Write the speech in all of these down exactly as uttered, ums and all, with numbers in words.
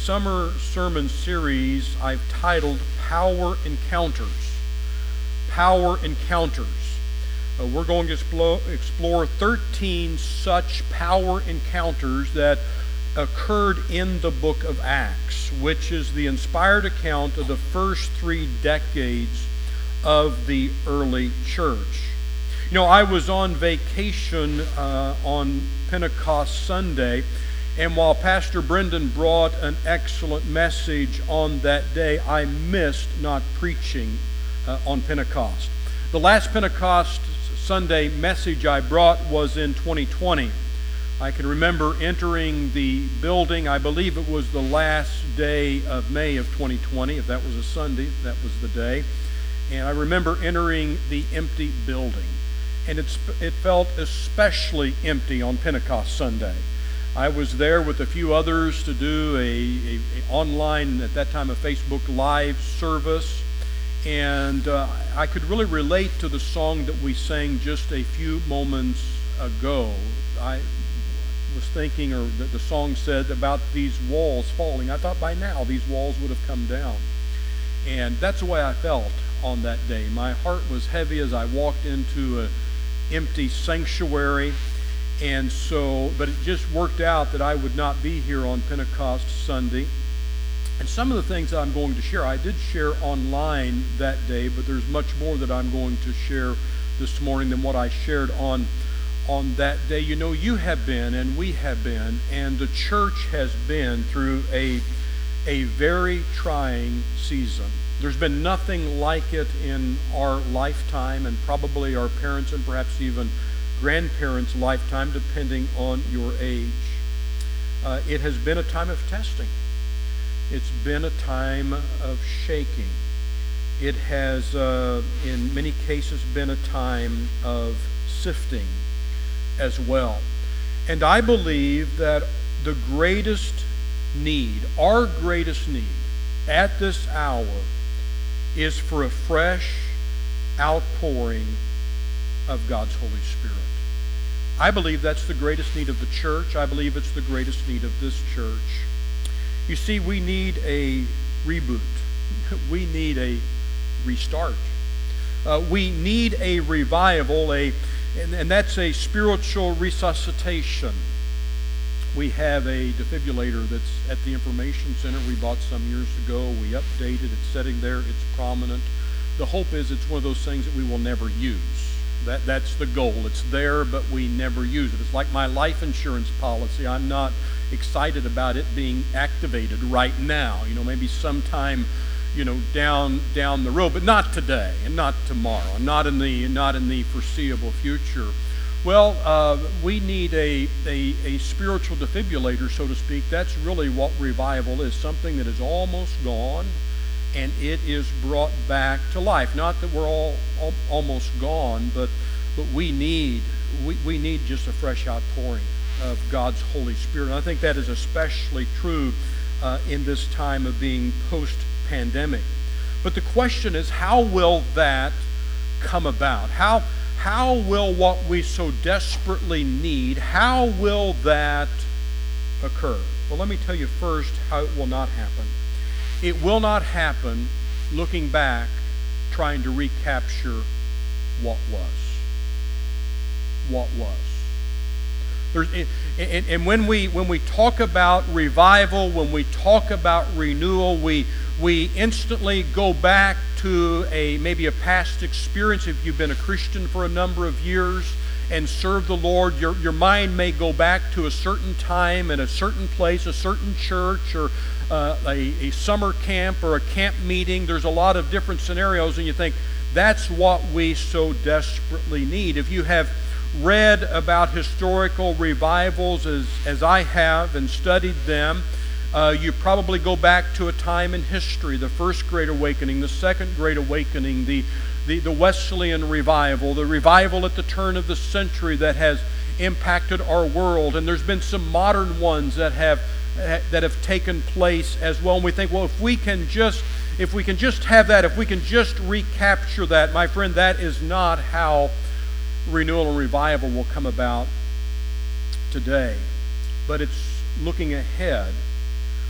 summer sermon series I've titled Power Encounters. Power Encounters. Uh, we're going to explore, explore thirteen such power encounters that occurred in the book of Acts, which is the inspired account of the first three decades of the early church. You know, I was on vacation uh, on Pentecost Sunday, and while Pastor Brendan brought an excellent message on that day, I missed not preaching uh, on Pentecost. The last Pentecost Sunday message I brought was in twenty twenty. I can remember entering the building, I believe it was the last day of May of twenty twenty, if that was a Sunday, that was the day. And I remember entering the empty building. And it's, it felt especially empty on Pentecost Sunday. I was there with a few others to do a, a, a online, at that time, a Facebook Live service. And uh, I could really relate to the song that we sang just a few moments ago. I was thinking, or the, the song said, about these walls falling. I thought by now these walls would have come down. And that's the way I felt on that day. My heart was heavy as I walked into an empty sanctuary. And so, but it just worked out that I would not be here on Pentecost Sunday. And some of the things that I'm going to share, I did share online that day, but there's much more that I'm going to share this morning than what I shared on, on that day. You know, you have been, and we have been, and the church has been through a, a very trying season. There's been nothing like it in our lifetime, and probably our parents and perhaps even grandparents' lifetime, depending on your age. Uh, it has been a time of testing. It's been a time of shaking. It has, uh, in many cases, been a time of sifting as well. And I believe that the greatest need, our greatest need at this hour, is for a fresh outpouring of God's Holy Spirit. I believe that's the greatest need of the church. I believe it's the greatest need of this church. You see, we need a reboot. We need a restart. Uh, we need a revival, a, and, and that's a spiritual resuscitation. We have a defibrillator that's at the information center we bought some years ago. We updated it. It's sitting there. It's prominent. The hope is it's one of those things that we will never use. That, that's the goal. It's there, but we never use it. It's like my life insurance policy. I'm not excited about it being activated right now. You know, maybe sometime, you know, down down the road, but not today and not tomorrow, not in the not in the foreseeable future. Well, uh, we need a, a a spiritual defibrillator, so to speak. That's really what revival is. Something that is almost gone, and it is brought back to life. Not that we're all, all almost gone, but but we need we, we need just a fresh outpouring of God's Holy Spirit. And I think that is especially true uh, in this time of being post-pandemic. But the question is, how will that come about? How how will what we so desperately need, how will that occur? Well, let me tell you first how it will not happen. It will not happen looking back, trying to recapture what was. What was. There's, and, and when we when we talk about revival, when we talk about renewal, we we instantly go back to a maybe a past experience. If you've been a Christian for a number of years and served the Lord, your your mind may go back to a certain time and a certain place, a certain church, or uh, a, a summer camp or a camp meeting. There's a lot of different scenarios, and you think that's what we so desperately need. If you have read about historical revivals as, as I have and studied them, uh, you probably go back to a time in history, the First Great Awakening, the Second Great Awakening, the, the, the Wesleyan Revival, the revival at the turn of the century that has impacted our world. And there's been some modern ones that have that have taken place as well. And we think, well, if we can just if we can just have that, if we can just recapture that, my friend, that is not how renewal and revival will come about today. But it's looking ahead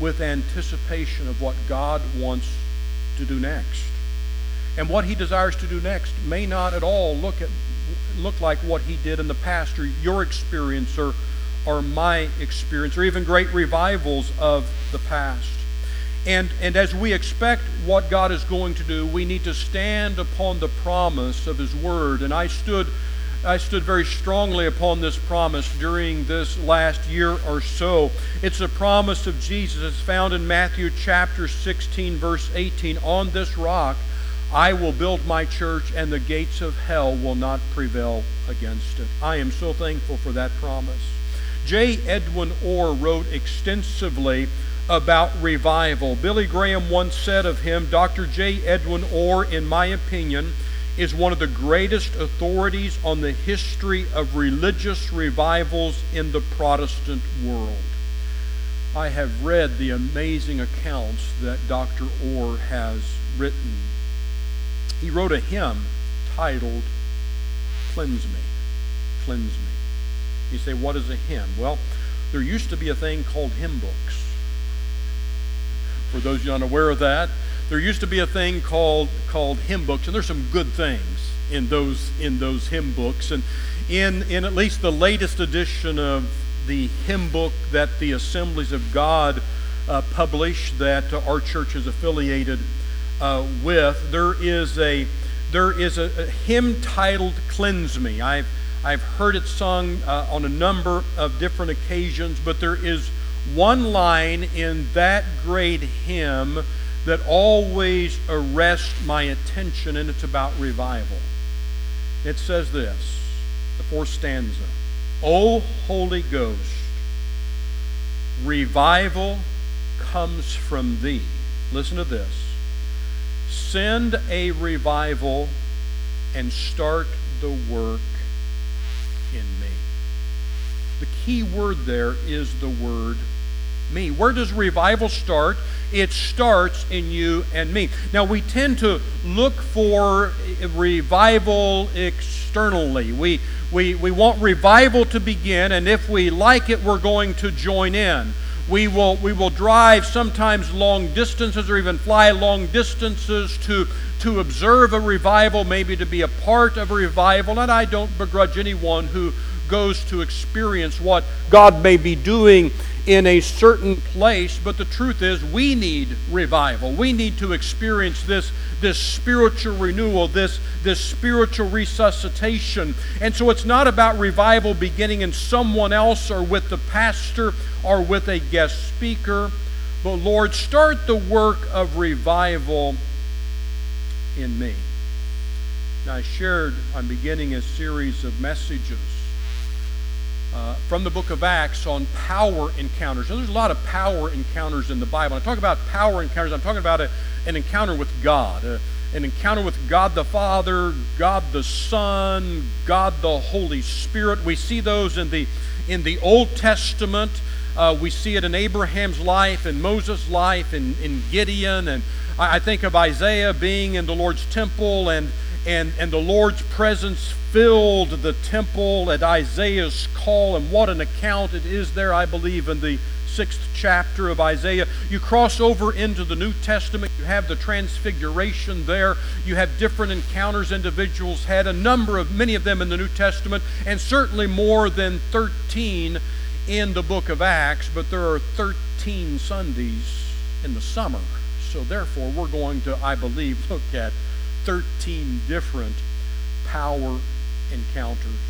with anticipation of what God wants to do next. And what he desires to do next may not at all look at look like what he did in the past, or your experience, or, or my experience, or even great revivals of the past. And, and as we expect what God is going to do, we need to stand upon the promise of his word. And I stood I stood very strongly upon this promise during this last year or so. It's a promise of Jesus. It's found in Matthew chapter sixteen, verse eighteen. On this rock I will build my church, and the gates of hell will not prevail against it. I am so thankful for that promise. J. Edwin Orr wrote extensively about revival. Billy Graham once said of him, Doctor J. Edwin Orr, in my opinion, is one of the greatest authorities on the history of religious revivals in the Protestant world. I have read the amazing accounts that Doctor Orr has written. He wrote a hymn titled, Cleanse Me, Cleanse Me. You say, what is a hymn? Well, there used to be a thing called hymn books. For those of you unaware of that, there used to be a thing called called hymn books, and there's some good things in those in those hymn books. And in in at least the latest edition of the hymn book that the Assemblies of God uh, publish, that uh, our church is affiliated uh, with, there is a there is a, a hymn titled "Cleanse Me." I've I've heard it sung uh, on a number of different occasions, but there is one line in that great hymn that always arrests my attention, and it's about revival. It says this, the fourth stanza, O Holy Ghost, revival comes from thee. Listen to this. Send a revival and start the work in me. The key word there is the word me. Where does revival start? It starts in you and me. Now, we tend to look for revival externally. We, we, we want revival to begin, and if we like it, we're going to join in. We will, we will drive sometimes long distances or even fly long distances to, to observe a revival, maybe to be a part of a revival. And I don't begrudge anyone who goes to experience what God may be doing in a certain place, but the truth is we need revival. We need to experience this, this spiritual renewal, this, this spiritual resuscitation. And so it's not about revival beginning in someone else or with the pastor or with a guest speaker, but Lord, start the work of revival in me. Now, I shared, I'm beginning a series of messages Uh, from the book of Acts on power encounters. Now, there's a lot of power encounters in the Bible. When I talk about power encounters, I'm talking about a, an encounter with God, a, an encounter with God the Father, God the Son, God the Holy Spirit. We see those in the in the Old Testament. Uh, we see it in Abraham's life, in Moses' life, in, in Gideon, and I, I think of Isaiah being in the Lord's temple, and and and the Lord's presence filled the temple at Isaiah's call, and what an account it is there, I believe, in the sixth chapter of Isaiah. You cross over into the New Testament, you have the transfiguration there, you have different encounters individuals had, a number of, many of them in the New Testament, and certainly more than thirteen in the book of Acts, but there are thirteen Sundays in the summer. So therefore, we're going to, I believe, look at thirteen different power encounters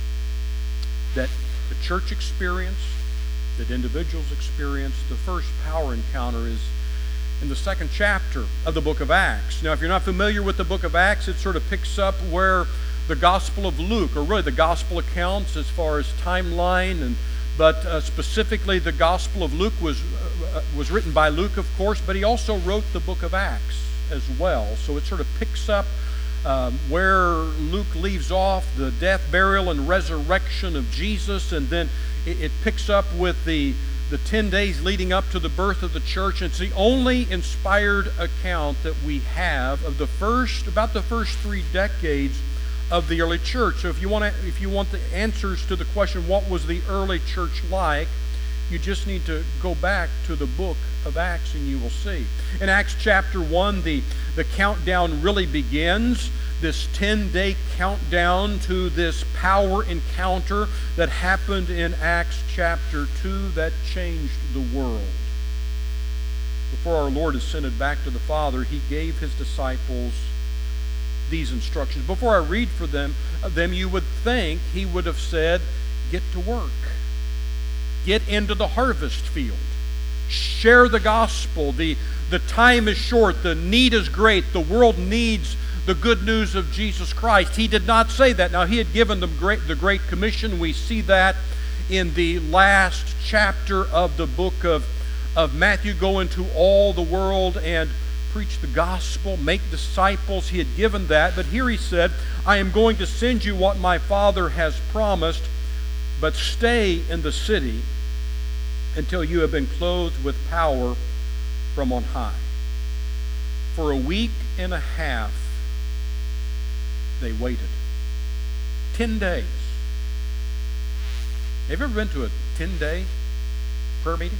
that the church experienced, that individuals experienced. The first power encounter is in the second chapter of the book of Acts. Now, if you're not familiar with the book of Acts, it sort of picks up where the Gospel of Luke, or really the Gospel accounts as far as timeline, and but uh, specifically the Gospel of Luke was uh, was written by Luke, of course, but he also wrote the book of Acts as well. So it sort of picks up Um, where Luke leaves off, the death, burial, and resurrection of Jesus, and then it, it picks up with the, the ten days leading up to the birth of the church. It's the only inspired account that we have of the first, about the first three decades of the early church. So if you want to, if you want the answers to the question, what was the early church like, You just need to go back to the book of Acts and you will see. In Acts chapter one, the, the countdown really begins. This ten-day countdown to this power encounter that happened in Acts chapter two that changed the world. Before our Lord ascended back to the Father, he gave his disciples these instructions. Before I read for them, them, you would think he would have said, get to work. Get into the harvest field. Share the gospel. The, the time is short. The need is great. The world needs the good news of Jesus Christ. He did not say that. Now, he had given them great, the Great Commission. We see that in the last chapter of the book of, of Matthew. Go into all the world and preach the gospel, make disciples. He had given that. But here he said, I am going to send you what my Father has promised, but stay in the city until you have been clothed with power from on high. For a week and a half, they waited. Ten days. Have you ever been to a ten-day prayer meeting?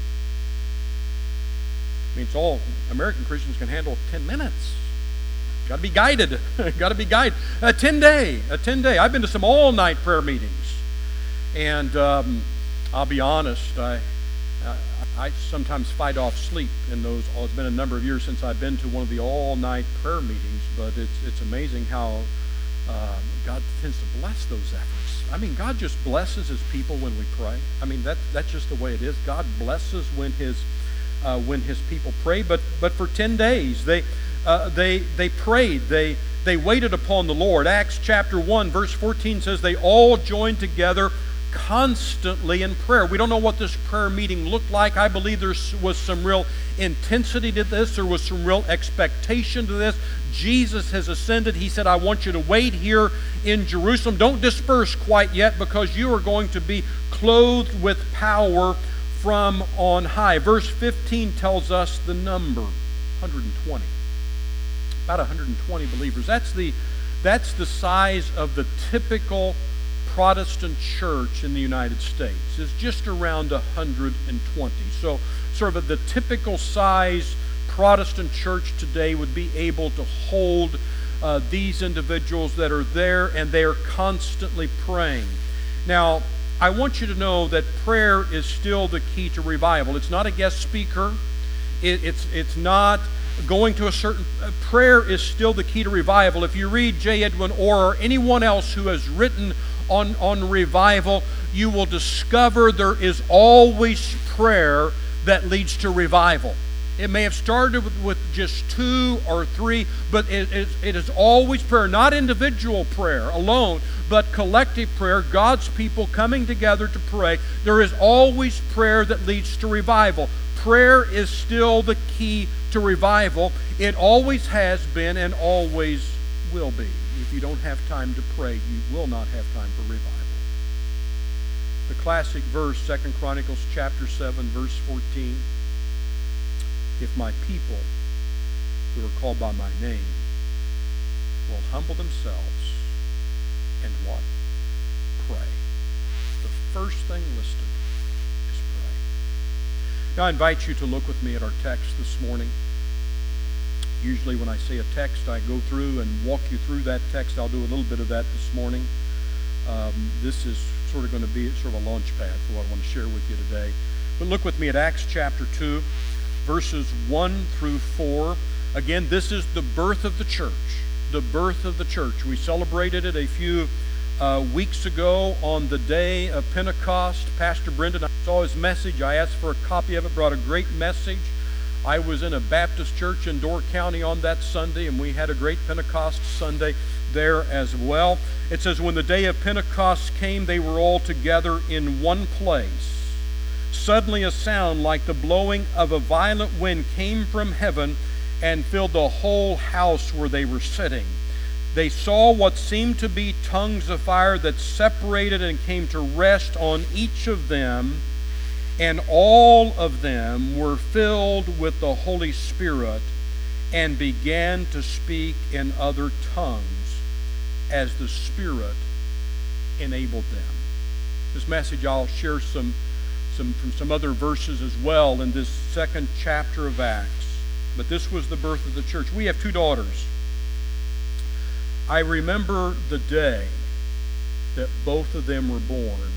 I mean, it's all American Christians can handle ten minutes. Got to be guided. Got to be guided. A ten-day. A ten-day. I've been to some all-night prayer meetings. And um, I'll be honest, I, I I sometimes fight off sleep in those. Oh, it's been a number of years since I've been to one of the all-night prayer meetings, but it's it's amazing how uh, God tends to bless those efforts. I mean, God just blesses His people when we pray. I mean, that that's just the way it is. God blesses when His uh, when His people pray. But but for ten days they uh, they they prayed. They they waited upon the Lord. Acts chapter one verse fourteen says they all joined together constantly in prayer. We don't know what this prayer meeting looked like. I believe there was some real intensity to this. There was some real expectation to this. Jesus has ascended. He said, I want you to wait here in Jerusalem. Don't disperse quite yet, because you are going to be clothed with power from on high. Verse fifteen tells us the number, one hundred twenty. About one hundred twenty believers. That's the, that's the size of the typical Protestant church in the United States. Is just around one hundred twenty. So sort of the typical size Protestant church today would be able to hold uh, these individuals that are there, and they are constantly praying. Now, I want you to know that prayer is still the key to revival. It's not a guest speaker. It, it's, it's not going to a certain... Uh, prayer is still the key to revival. If you read J. Edwin Orr or anyone else who has written On, on revival, you will discover there is always prayer that leads to revival. It may have started with, with just two or three, but it, it, it is always prayer, not individual prayer alone, but collective prayer, God's people coming together to pray. There is always prayer that leads to revival. Prayer is still the key to revival. It always has been and always will be. If you don't have time to pray, you will not have time for revival. The classic verse, Second Chronicles chapter seven, verse fourteen. If my people, who are called by my name, will humble themselves and what? Pray. The first thing listed is pray. Now I invite you to look with me at our text this morning. Usually when I say a text, I go through and walk you through that text. I'll do a little bit of that this morning. Um, this is sort of going to be sort of a launch pad for what I want to share with you today. But look with me at Acts chapter two, verses one through four. Again, this is the birth of the church. The birth of the church. We celebrated it a few uh, weeks ago on the day of Pentecost. Pastor Brendan, I saw his message. I asked for a copy of it, brought a great message. I was in a Baptist church in Door County on that Sunday, and we had a great Pentecost Sunday there as well. It says, when the day of Pentecost came, they were all together in one place. Suddenly a sound like the blowing of a violent wind came from heaven and filled the whole house where they were sitting. They saw what seemed to be tongues of fire that separated and came to rest on each of them. And all of them were filled with the Holy Spirit and began to speak in other tongues as the Spirit enabled them. This message, I'll share some some from some other verses as well in this second chapter of Acts. But this was the birth of the church. We have two daughters. I remember the day that both of them were born,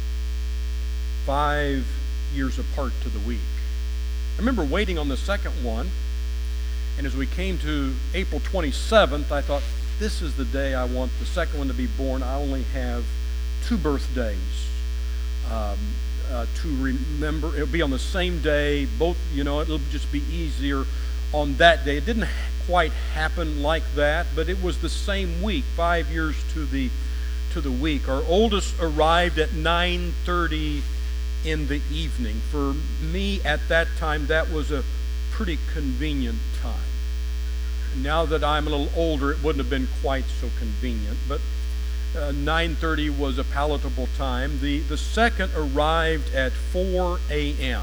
five years apart to the week. I remember waiting on the second one, and as we came to April twenty-seventh, I thought, this is the day I want the second one to be born. I only have two birthdays um, uh, to remember. It'll be on the same day. Both, you know, it'll just be easier on that day. It didn't quite happen like that, but it was the same week, five years to the to the week. Our oldest arrived at nine thirty in the evening. For me at that time, that was a pretty convenient time. Now that I'm a little older, it wouldn't have been quite so convenient, but uh, nine thirty was a palatable time. The, the second arrived at four a.m.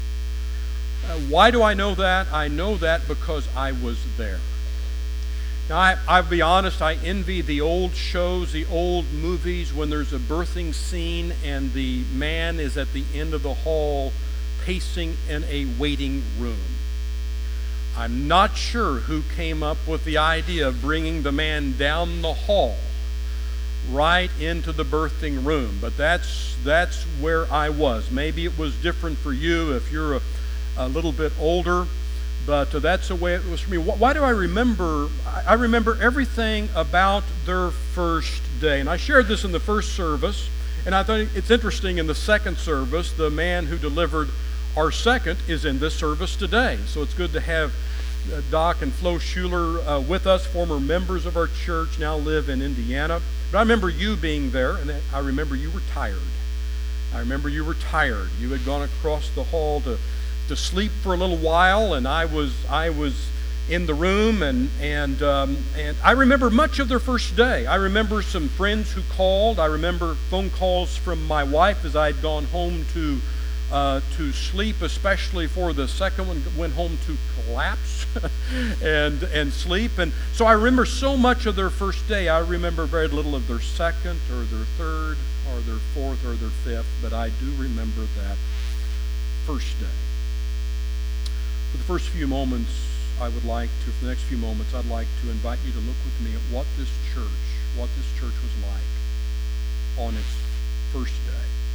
Uh, why do I know that? I know that because I was there. Now, I, I'll be honest, I envy the old shows, the old movies, when there's a birthing scene and the man is at the end of the hall pacing in a waiting room. I'm not sure who came up with the idea of bringing the man down the hall right into the birthing room, but that's that's where I was. Maybe it was different for you if you're a, a little bit older, but uh, that's the way it was for me. Why do I remember? I remember everything about their first day, and I shared this in the first service, and I thought it's interesting in the second service, the man who delivered our second is in this service today. So it's good to have uh, Doc and Flo Schuler uh, with us, former members of our church, now live in Indiana. But I remember you being there, and I remember you were tired. I remember you were tired. You had gone across the hall to, to sleep for a little while, and I was I was in the room, and and um, and I remember much of their first day. I remember some friends who called. I remember phone calls from my wife as I'd gone home to Uh, to sleep, especially for the second one, went home to collapse and and sleep. And so I remember so much of their first day. I remember very little of their second or their third or their fourth or their fifth, but I do remember that first day. For the first few moments, I would like to, for the next few moments, I'd like to invite you to look with me at what this church, what this church was like on its first day.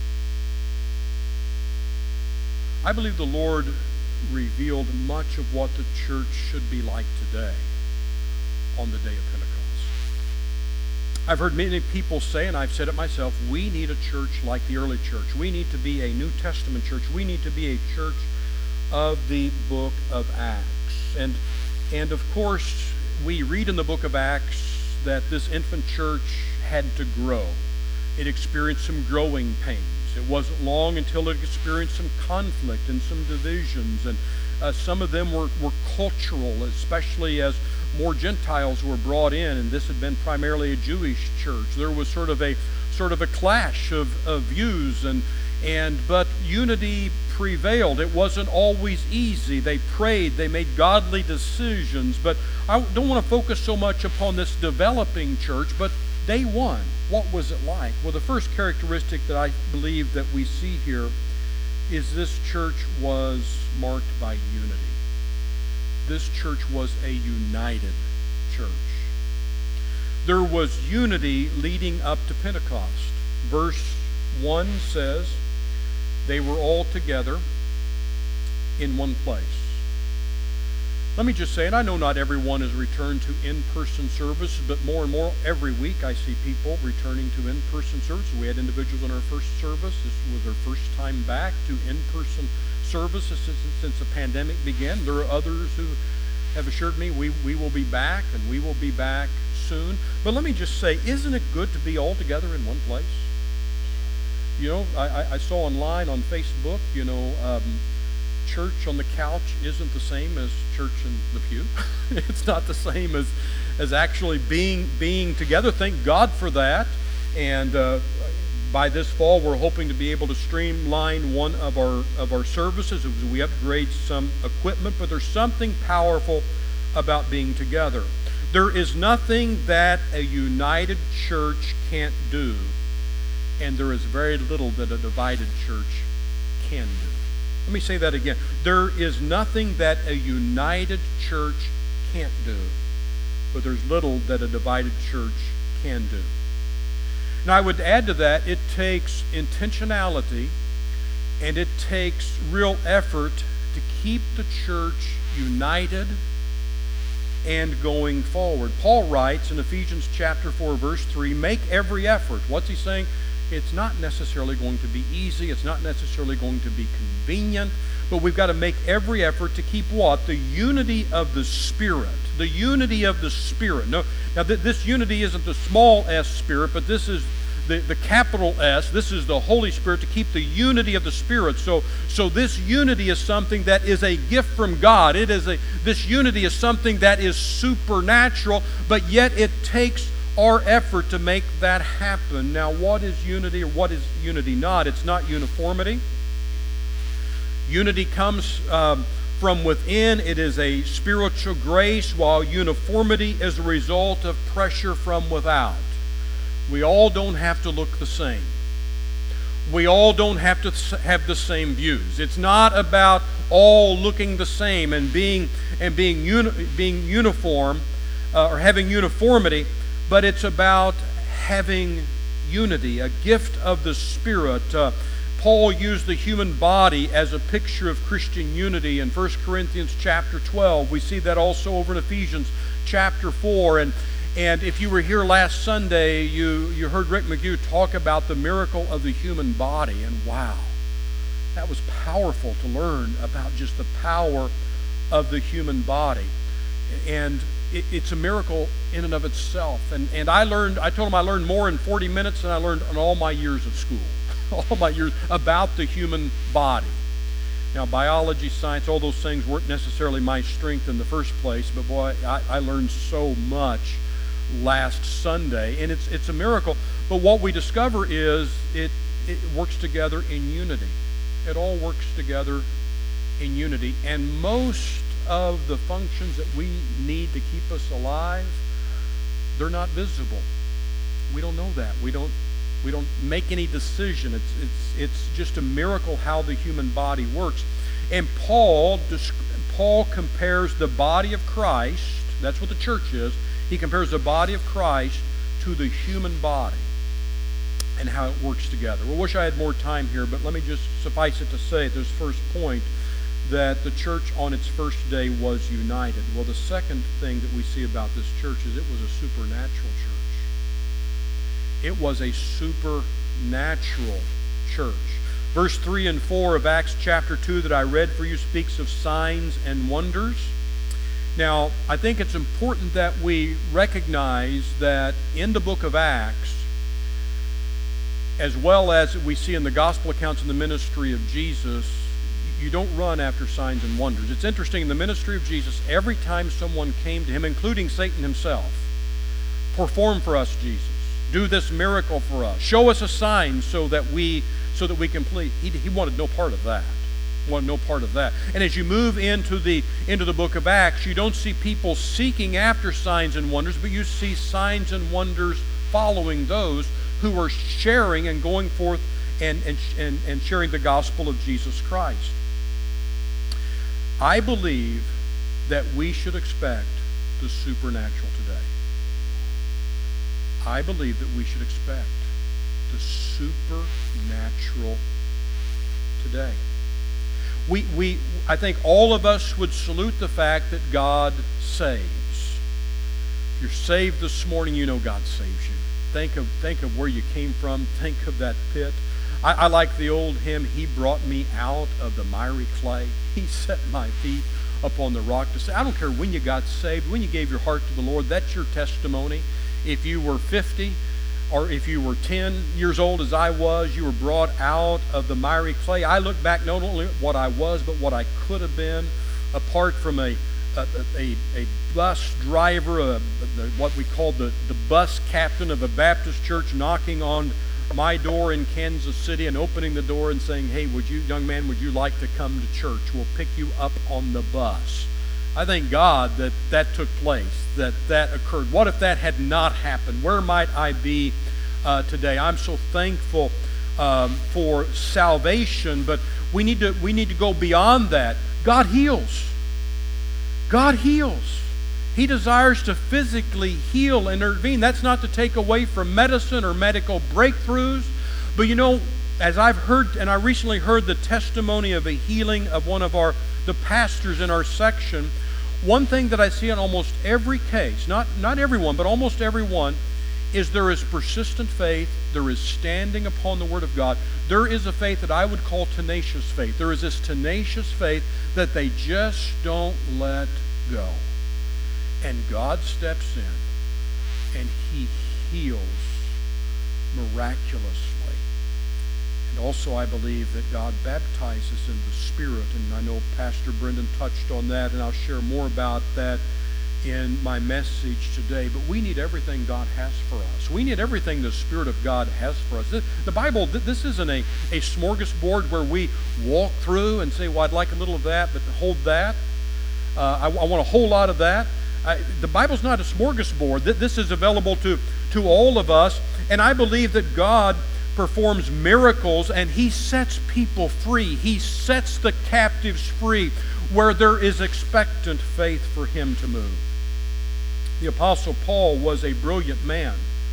I believe the Lord revealed much of what the church should be like today on the day of Pentecost. I've heard many people say, and I've said it myself, we need a church like the early church. We need to be a New Testament church. We need to be a church of the book of Acts. And, and of course, we read in the book of Acts that this infant church had to grow. It experienced some growing pains. It wasn't long until it experienced some conflict and some divisions, and uh, some of them were, were cultural, especially as more Gentiles were brought in, and this had been primarily a Jewish church. There was sort of a sort of a clash of, of views, and and but unity prevailed. It wasn't always easy. They prayed, they made godly decisions, but I don't want to focus so much upon this developing church, but day one, what was it like? Well, the first characteristic that I believe that we see here is this church was marked by unity. This church was a united church. There was unity leading up to Pentecost. Verse one says, they were all together in one place. Let me just say, and I know not everyone has returned to in-person service, but more and more every week I see people returning to in-person service. We had individuals in our first service. This was their first time back to in-person services since, since the pandemic began. There are others who have assured me we, we will be back, and we will be back soon. But let me just say, isn't it good to be all together in one place? You know, I, I saw online on Facebook, you know, um, church on the couch isn't the same as church in the pew. It's not the same as as actually being being together. Thank God for that. And uh, by this fall, we're hoping to be able to streamline one of our of our services as we upgrade some equipment. But there's something powerful about being together. There is nothing that a united church can't do, and there is very little that a divided church can do. Let me say that again. There is nothing that a united church can't do, but there's little that a divided church can do. And I would add to that, it takes intentionality and it takes real effort to keep the church united and going forward. Paul writes in Ephesians chapter four, verse three, make every effort. What's he saying? It's not necessarily going to be easy. It's not necessarily going to be convenient. But we've got to make every effort to keep what? The unity of the Spirit. The unity of the Spirit. No, now, th- this unity isn't the small s Spirit, but this is the, the capital S. This is the Holy Spirit, to keep the unity of the Spirit. So, so this unity is something that is a gift from God. It is a this unity is something that is supernatural, but yet it takes our effort to make that happen. Now, what is unity or what is unity not? It's not uniformity. Unity comes um, from within. It is a spiritual grace, while uniformity is a result of pressure from without. We all don't have to look the same. We all don't have to have the same views. It's not about all looking the same and being and being uni- being uniform uh, or having uniformity. But it's about having unity, a gift of the Spirit. Uh, Paul used the human body as a picture of Christian unity in First Corinthians chapter twelve. We see that also over in Ephesians chapter four. And, and if you were here last Sunday, you, you heard Rick McGew talk about the miracle of the human body. And wow, that was powerful to learn about just the power of the human body. And it's a miracle in and of itself. And and I learned, I told him I learned more in forty minutes than I learned in all my years of school. all my years about the human body. Now, biology, science, all those things weren't necessarily my strength in the first place, but boy, I, I learned so much last Sunday. And it's it's a miracle. But what we discover is it, it works together in unity. It all works together in unity. And most of the functions that we need to keep us alive, they're not visible. We don't know that. We don't we don't make any decision. It's it's it's just a miracle how the human body works. And Paul Paul compares the body of Christ, that's what the church is, he compares the body of Christ to the human body and how it works together. Well, I wish I had more time here, but let me just suffice it to say at this first point that the church on its first day was united. Well, the second thing that we see about this church is it was a supernatural church. It was a supernatural church. Verse three and four of Acts chapter two that I read for you speaks of signs and wonders. Now, I think it's important that we recognize that in the book of Acts, as well as we see in the gospel accounts in the ministry of Jesus, you don't run after signs and wonders. It's interesting, in the ministry of Jesus, every time someone came to him, including Satan himself, perform for us, Jesus. Do this miracle for us. Show us a sign so that we so that we can please. He, he wanted no part of that. He wanted no part of that. And as you move into the into the book of Acts, you don't see people seeking after signs and wonders, but you see signs and wonders following those who are sharing and going forth and and and, and sharing the gospel of Jesus Christ. I believe that we should expect the supernatural today. I believe that we should expect the supernatural today. We, we, I think all of us would salute the fact that God saves. If you're saved this morning, you know God saves you. Think of, think of where you came from. Think of that pit. I, I like the old hymn, He brought me out of the miry clay. He set my feet upon the rock to say. I don't care when you got saved, when you gave your heart to the Lord, that's your testimony. If you were fifty or if you were ten years old as I was, you were brought out of the miry clay. I look back not only at what I was, but what I could have been, apart from a a, a, a bus driver, a, a, what we called the, the bus captain of a Baptist church, knocking on my door in Kansas City and opening the door and saying, hey, would you, young man, would you like to come to church? We'll pick you up on the bus. I thank God that that took place, that that occurred. What if that had not happened? Where might I be uh, today? I'm so thankful um, for salvation, but we need to we need to go beyond that. God heals. God heals. He desires to physically heal and intervene. That's not to take away from medicine or medical breakthroughs, but you know, as I've heard, and I recently heard the testimony of a healing of one of our the pastors in our section. One thing that I see in almost every case, not not everyone, but almost everyone, is there is persistent faith. There is standing upon the Word of God. There is a faith that I would call tenacious faith. There is this tenacious faith that they just don't let go. And God steps in and He heals miraculously. And also I believe that God baptizes in the Spirit. And I know Pastor Brendan touched on that, and I'll share more about that in my message today. But we need everything God has for us. We need everything the Spirit of God has for us. The Bible, this isn't a, a smorgasbord where we walk through and say, well, I'd like a little of that, but hold that. Uh, I, I want a whole lot of that. I, the Bible's not a smorgasbord. This is available to, to all of us. And I believe that God performs miracles and He sets people free. He sets the captives free where there is expectant faith for Him to move. The Apostle Paul was a brilliant man.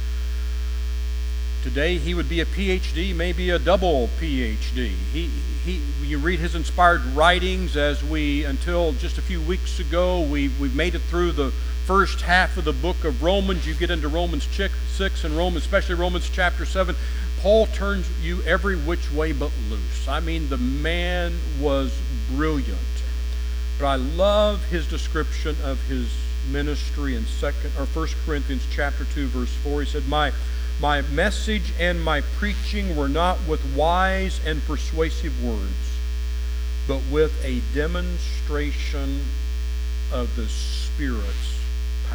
Today he would be a P H D, maybe a double P H D. He, he, you read his inspired writings as we, until just a few weeks ago, we, we've made it through the first half of the book of Romans. You get into Romans six and Romans, especially Romans chapter seven. Paul turns you every which way but loose. I mean, the man was brilliant. But I love his description of his ministry in second or First Corinthians chapter two, verse four. He said, My my message and my preaching were not with wise and persuasive words, but with a demonstration of the Spirit's power.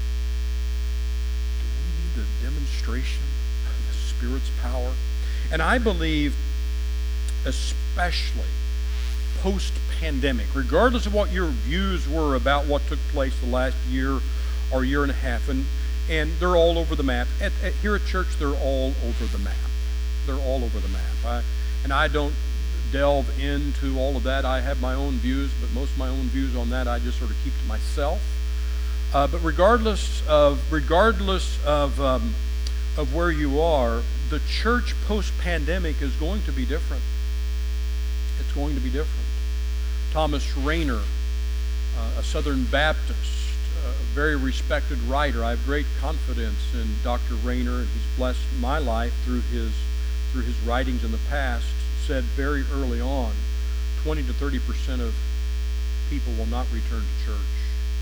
Do we need the demonstration of the Spirit's power? And I believe, especially post-pandemic, regardless of what your views were about what took place the last year or year and a half, and and they're all over the map. At, at, here at church, they're all over the map. They're all over the map. I, and I don't delve into all of that. I have my own views, but most of my own views on that I just sort of keep to myself. Uh, but regardless of regardless of um, of where you are, the church post-pandemic is going to be different. It's going to be different. Thomas Rayner, uh, a Southern Baptist, a very respected writer. I have great confidence in Doctor Rayner, and he's blessed my life through his through his writings in the past. Said very early on, twenty to thirty percent of people will not return to church.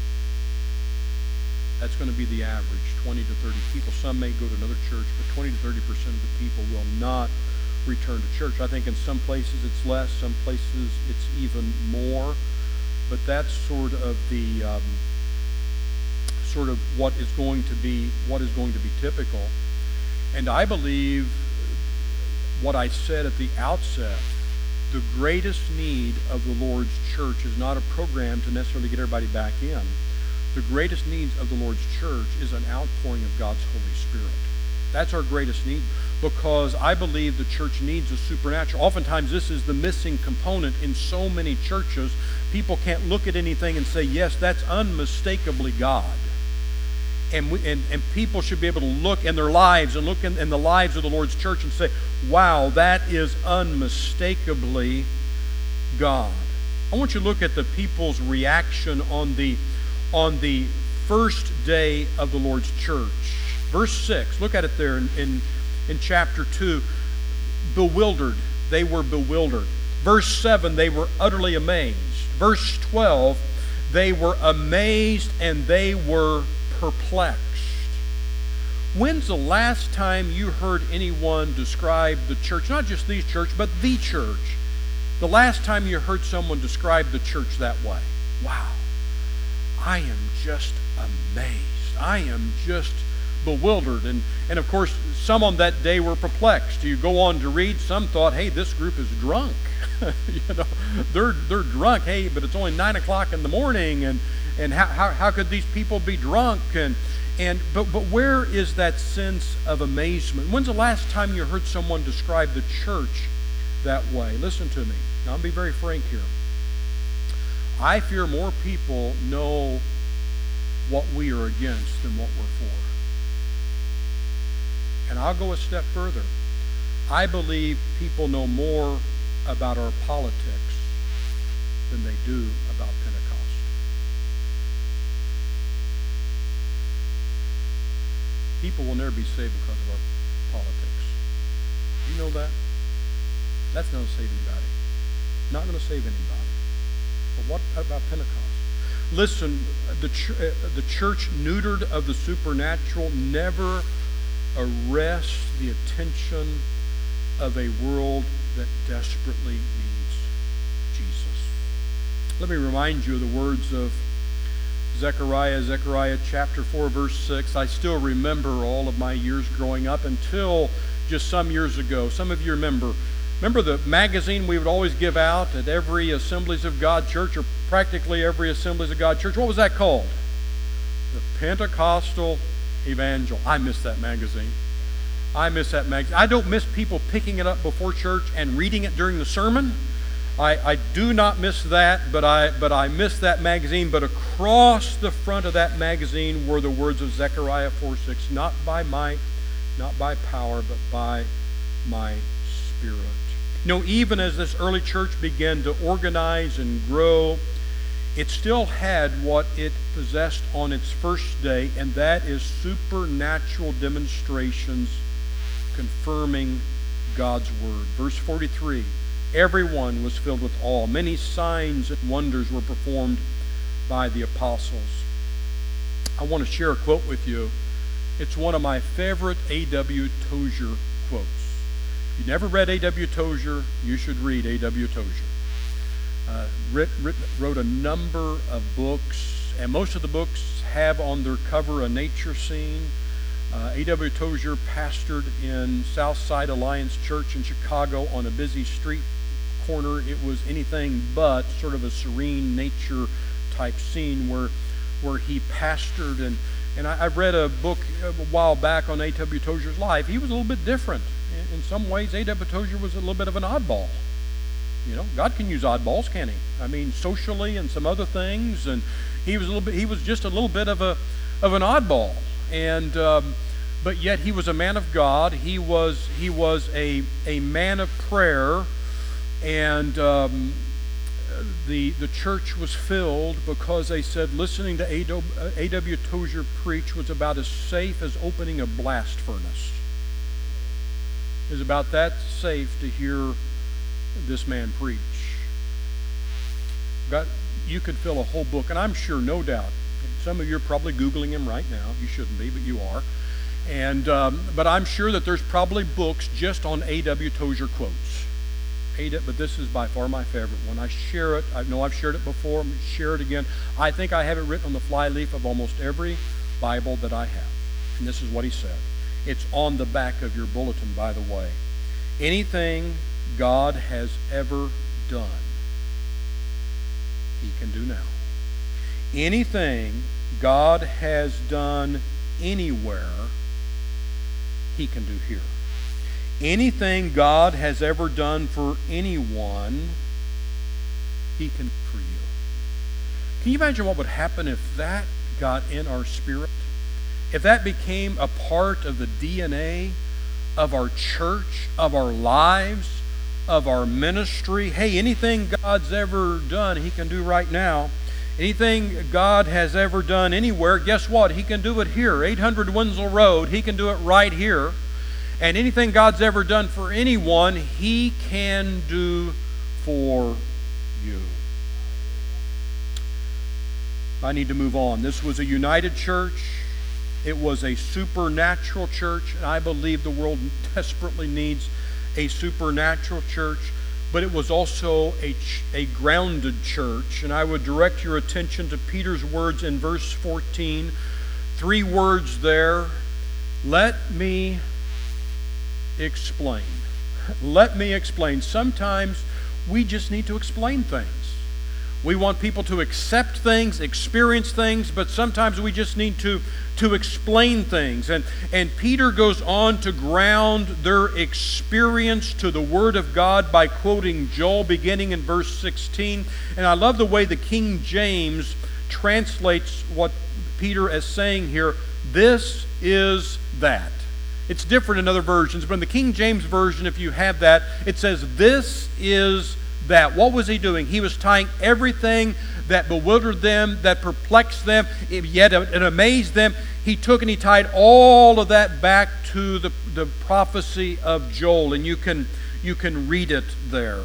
That's going to be the average, twenty to thirty people. Some may go to another church, but twenty to thirty percent of the people will not return to church. I think in some places it's less, some places it's even more, but that's sort of the um, sort of what is going to be what is going to be typical. And I believe what I said at the outset, the greatest need of the Lord's church is not a program to necessarily get everybody back in. The greatest needs of the Lord's church is an outpouring of God's Holy Spirit. That's our greatest need, because I believe the church needs a supernatural. Oftentimes this is the missing component in so many churches. People can't look at anything and say, yes, that's unmistakably God. And, we, and, and people should be able to look in their lives and look in, in the lives of the Lord's church and say, wow, that is unmistakably God. I want you to look at the people's reaction on the, on the first day of the Lord's church. Verse six, look at it there in, in, in chapter two. Bewildered, they were bewildered. Verse seven, they were utterly amazed. Verse twelve, they were amazed and they were perplexed. When's the last time you heard anyone describe the church, not just the church, but the church, the last time you heard someone describe the church that way? Wow, I am just amazed. I am just bewildered. And, and of course, some on that day were perplexed. You go on to read, some thought, hey, this group is drunk. you know, they're they're drunk. Hey, but it's only nine o'clock in the morning, and and how, how, how could these people be drunk? And, and but, but where is that sense of amazement? When's the last time you heard someone describe the church that way? Listen to me. Now, I'll be very frank here. I fear more people know what we are against than what we're for. And I'll go a step further. I believe people know more about our politics than they do about Pentecost. People will never be saved because of our politics. You know that? That's not going to save anybody. Not going to save anybody. But what about Pentecost? Listen, the, ch- uh, the church neutered of the supernatural never arrests the attention of a world that desperately needs Jesus. Let me remind you of the words of Zechariah, Zechariah chapter four, verse six. I still remember all of my years growing up until just some years ago. Some of you remember. Remember the magazine we would always give out at every Assemblies of God church, or practically every Assemblies of God church? What was that called? The Pentecostal Evangel. I miss that magazine. I miss that magazine. I don't miss people picking it up before church and reading it during the sermon. I, I do not miss that, but I but I miss that magazine. But across the front of that magazine were the words of Zechariah four six, not by might, not by power, but by my Spirit. You know, even as this early church began to organize and grow, it still had what it possessed on its first day, and that is supernatural demonstrations confirming God's word. Verse forty-three, everyone was filled with awe. Many signs and wonders were performed by the apostles. I want to share a quote with you. It's one of my favorite A W Tozer quotes. If you never read A W Tozer, you should read A W Tozer. Uh, writ, writ, wrote a number of books, and most of the books have on their cover a nature scene. Uh, A W Tozer pastored in Southside Alliance Church in Chicago on a busy street corner. It was anything but sort of a serene nature type scene where where he pastored. And, and I, I've read a book a while back on A W Tozer's life. He was a little bit different. In, in some ways, A W Tozer was a little bit of an oddball. You know, God can use oddballs, can he? I mean, socially and some other things. And he was a little bit. He was just a little bit of a of an oddball. And um, but yet he was a man of God. He was he was a a man of prayer, and um, the the church was filled because they said listening to A W Tozer preach was about as safe as opening a blast furnace. It was about that safe to hear this man preach. Got you could fill a whole book, and I'm sure, no doubt, some of you are probably Googling him right now. You shouldn't be, but you are. And um, but I'm sure that there's probably books just on A W Tozer quotes. But this is by far my favorite one. I share it. I know I've shared it before. I'm going to share it again. I think I have it written on the flyleaf of almost every Bible that I have. And this is what he said. It's on the back of your bulletin, by the way. Anything God has ever done, he can do now. Anything God has done anywhere, he can do here. Anything God has ever done for anyone, he can do for you. Can you imagine what would happen if that got in our spirit? If that became a part of the D N A of our church, of our lives, of our ministry? Hey, anything God's ever done, he can do right now. Anything God has ever done anywhere, guess what? He can do it here. eight hundred Winslow Road, he can do it right here. And anything God's ever done for anyone, he can do for you. I need to move on. This was a united church. It was a supernatural church, and I believe the world desperately needs a supernatural church. But it was also a, a grounded church. And I would direct your attention to Peter's words in verse fourteen. Three words there. Let me explain. Let me explain. Sometimes we just need to explain things. We want people to accept things, experience things, but sometimes we just need to, to explain things. And, and Peter goes on to ground their experience to the Word of God by quoting Joel beginning in verse sixteen. And I love the way the King James translates what Peter is saying here. This is that. It's different in other versions, but in the King James Version, if you have that, it says, this is that. What was he doing? He was tying everything that bewildered them, that perplexed them, yet it amazed them. He took and he tied all of that back to the, the prophecy of Joel, and you can, you can read it there.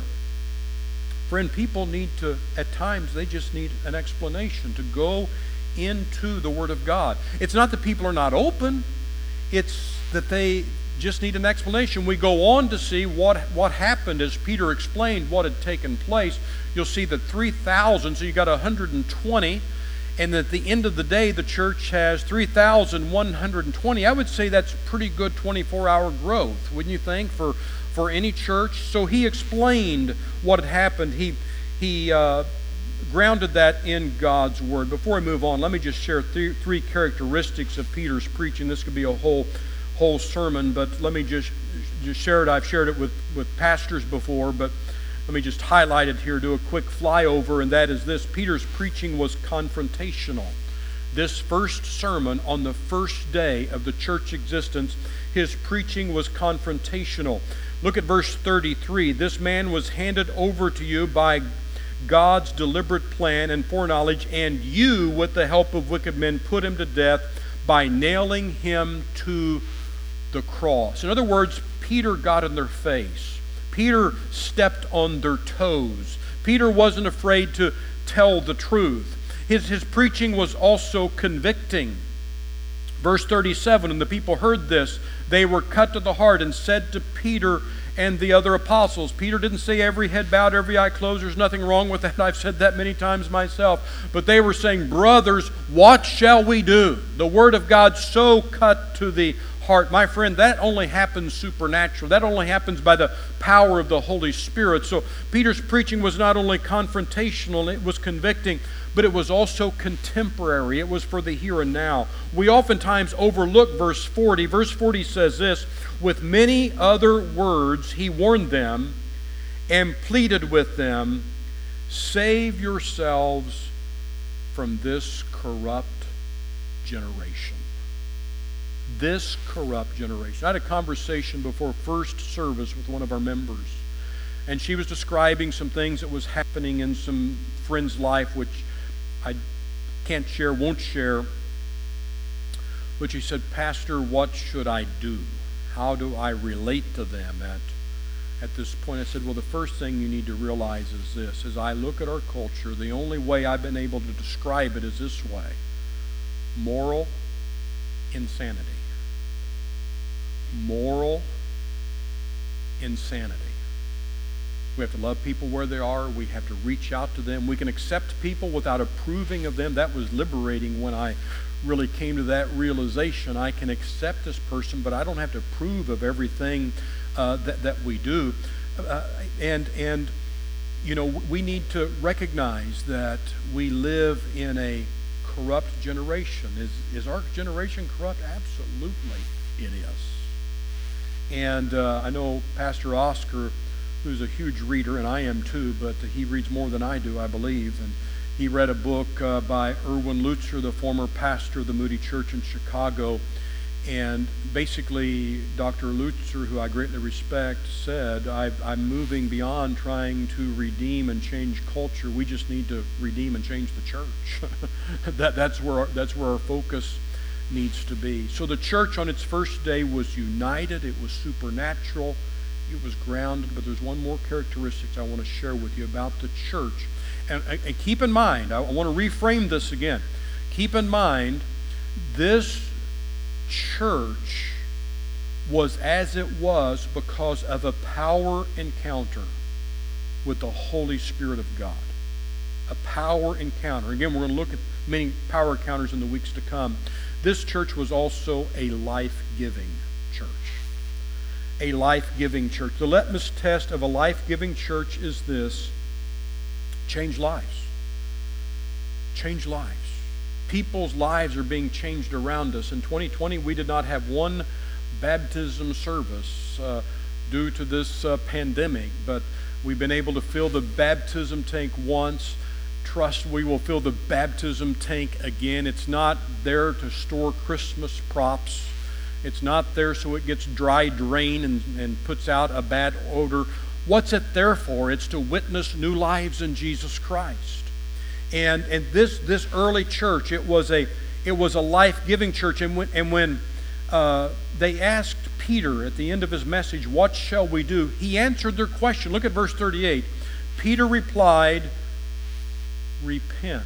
Friend, people need to, at times, they just need an explanation to go into the Word of God. It's not that people are not open, it's that they just need an explanation. We go on to see what, what happened as Peter explained what had taken place. You'll see that three thousand, so you got one hundred twenty, and at the end of the day the church has three thousand one hundred twenty. I would say that's pretty good twenty-four hour growth, wouldn't you think, for, for any church? So he explained what had happened. He, he uh, grounded that in God's Word. Before I move on, let me just share th- three characteristics of Peter's preaching. This could be a whole whole sermon, but let me just just share it. I've shared it with, with pastors before, but let me just highlight it here, do a quick flyover, and that is this. Peter's preaching was confrontational. This first sermon on the first day of the church existence, his preaching was confrontational. Look at verse thirty-three. This man was handed over to you by God's deliberate plan and foreknowledge, and you, with the help of wicked men, put him to death by nailing him to the cross. In other words, Peter got in their face. Peter stepped on their toes. Peter wasn't afraid to tell the truth. His, his preaching was also convicting. Verse thirty-seven, and the people heard this, they were cut to the heart and said to Peter and the other apostles. Peter didn't say every head bowed, every eye closed. There's nothing wrong with that. I've said that many times myself. But they were saying, brothers, what shall we do? The Word of God so cut to the heart. My friend, that only happens supernatural. That only happens by the power of the Holy Spirit. So Peter's preaching was not only confrontational, it was convicting, but it was also contemporary. It was for the here and now. We oftentimes overlook verse forty. Verse forty says this, with many other words he warned them and pleaded with them, save yourselves from this corrupt generation. This corrupt generation. I had a conversation before first service with one of our members, and she was describing some things that was happening in some friend's life, which I can't share, won't share. But she said, Pastor, what should I do? How do I relate to them at, at this point? I said, well, the first thing you need to realize is this. As I look at our culture, the only way I've been able to describe it is this way. Moral insanity. Moral insanity. We have to love people where they are. We have to reach out to them. We can accept people without approving of them. That was liberating when I really came to that realization. I can accept this person, but I don't have to approve of everything uh, that, that we do. Uh, and, and, you know, we need to recognize that we live in a corrupt generation. Is, is our generation corrupt? Absolutely it is. And uh, I know Pastor Oscar, who's a huge reader, and I am too, but he reads more than I do, I believe. And he read a book uh, by Erwin Lutzer, the former pastor of the Moody Church in Chicago. And basically, Doctor Lutzer, who I greatly respect, said, I've, I'm moving beyond trying to redeem and change culture. We just need to redeem and change the church. that, that's, where our, that's where our focus needs to be. So the church on its first day was united. It was supernatural. It was grounded. But there's one more characteristic I want to share with you about the church. And, and keep in mind, I want to reframe this again. Keep in mind, this church was as it was because of a power encounter with the Holy Spirit of God. A power encounter. Again, we're going to look at many power encounters in the weeks to come. This church was also a life-giving church. A life-giving church. The litmus test of a life-giving church is this: change lives. change lives. People's lives are being changed around us. In twenty twenty, we did not have one baptism service uh, due to this uh, pandemic, but we've been able to fill the baptism tank once. Trust we will fill the baptism tank again. It's not there to store Christmas props. It's not there so it gets dry drain and, and puts out a bad odor. What's it there for? It's to witness new lives in Jesus Christ. And and this this early church, it was a it was a life-giving church. And when and when uh, they asked Peter at the end of his message, "What shall we do?" he answered their question. Look at verse thirty-eight. Peter replied, "Repent."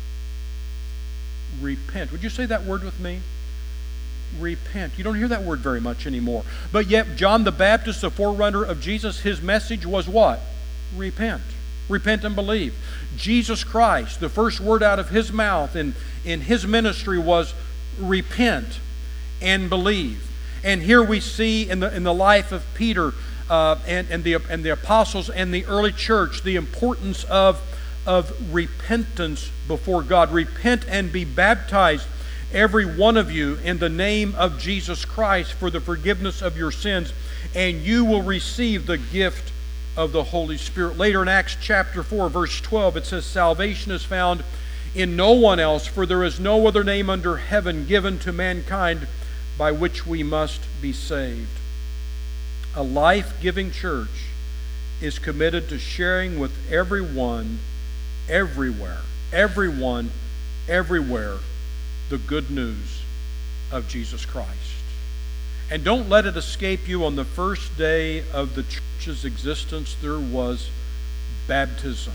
Repent. Would you say that word with me? Repent. You don't hear that word very much anymore. But yet John the Baptist, the forerunner of Jesus, his message was what? Repent. Repent and believe. Jesus Christ, the first word out of his mouth in, in his ministry was repent and believe. And here we see in the in the life of Peter uh, and, and, the, and the apostles and the early church the importance of, of repentance before God. Repent and be baptized, every one of you, in the name of Jesus Christ for the forgiveness of your sins, and you will receive the gift of the Holy Spirit. Later in Acts chapter four, verse twelve, it says, "Salvation is found in no one else, for there is no other name under heaven given to mankind by which we must be saved." A life-giving church is committed to sharing with everyone, everywhere, everyone, everywhere, the good news of Jesus Christ. And don't let it escape you, on the first day of the church's existence, there was baptism.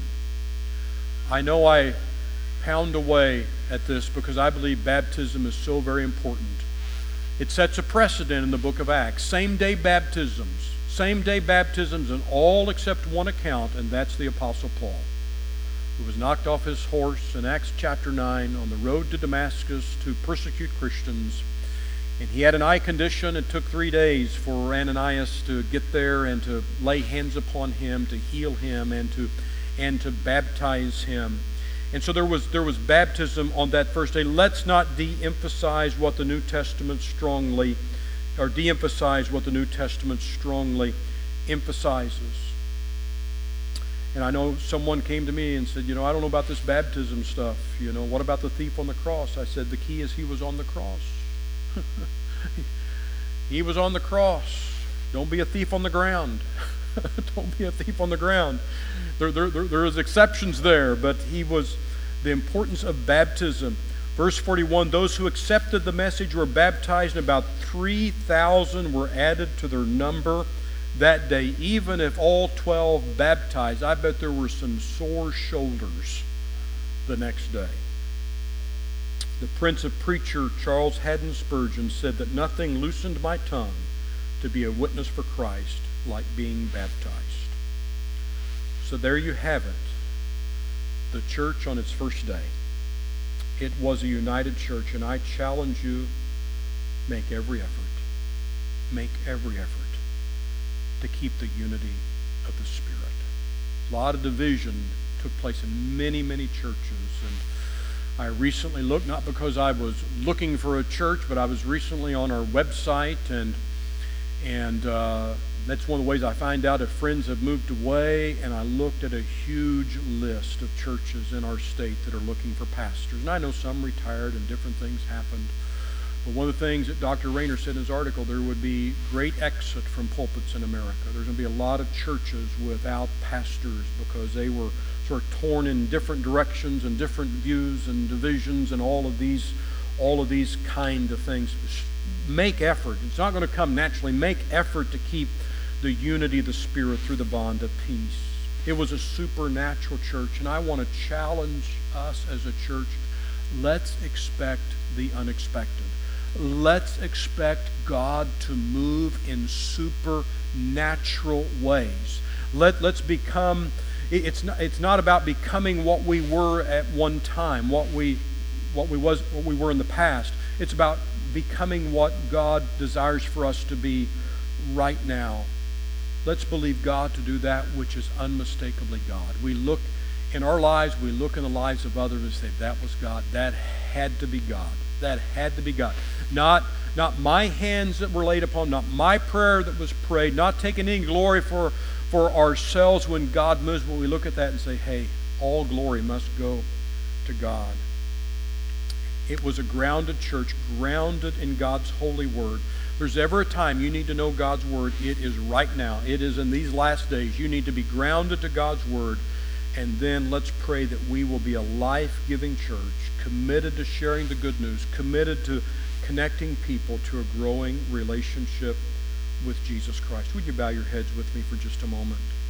I know I pound away at this because I believe baptism is so very important. It sets a precedent in the book of Acts. Same-day baptisms. Same-day baptisms in all except one account, and that's the Apostle Paul, who was knocked off his horse in Acts chapter nine on the road to Damascus to persecute Christians. And he had an eye condition. It took three days for Ananias to get there and to lay hands upon him, to heal him, and to and to baptize him. And so there was there was baptism on that first day. Let's not de-emphasize what the New Testament strongly, or de-emphasize what the New Testament strongly emphasizes. And I know someone came to me and said, you know, I don't know about this baptism stuff. You know, what about the thief on the cross? I said, the key is he was on the cross. He was on the cross. Don't be a thief on the ground. Don't be a thief on the ground. There, there, there, there is exceptions there, but he was the importance of baptism. Verse forty-one, those who accepted the message were baptized, and about three thousand were added to their number that day. Even if all twelve baptized, I bet there were some sore shoulders the next day. The Prince of Preacher, Charles Haddon Spurgeon, said that nothing loosened my tongue to be a witness for Christ like being baptized. So there you have it. The church on its first day. It was a united church, and I challenge you, make every effort. Make every effort to keep the unity of the Spirit. A lot of division took place in many, many churches, and I recently looked, not because I was looking for a church, but I was recently on our website, and and uh, that's one of the ways I find out if friends have moved away, and I looked at a huge list of churches in our state that are looking for pastors. And I know some retired and different things happened. But one of the things that Doctor Rayner said in his article, there would be great exit from pulpits in America. There's going to be a lot of churches without pastors because they were sort of torn in different directions and different views and divisions and all of these, all of these kind of things. Make effort. It's not going to come naturally. Make effort to keep the unity of the Spirit through the bond of peace. It was a supernatural church, and I want to challenge us as a church. Let's expect the unexpected. Let's expect God to move in supernatural ways. Let, let's become, it's not, it's not about becoming what we were at one time, what we, what we was, what we were in the past. It's about becoming what God desires for us to be right now. Let's believe God to do that which is unmistakably God. We look in our lives, we look in the lives of others and say, that was God. That had to be God. That had to be God. Not, not my hands that were laid upon, not my prayer that was prayed, not taking any glory for, for ourselves when God moves, but we look at that and say, hey, all glory must go to God. It was a grounded church, grounded in God's holy word. If there's ever a time you need to know God's word, it is right now. It is in these last days. You need to be grounded to God's word. And then let's pray that we will be a life-giving church, committed to sharing the good news, committed to connecting people to a growing relationship with Jesus Christ. Would you bow your heads with me for just a moment?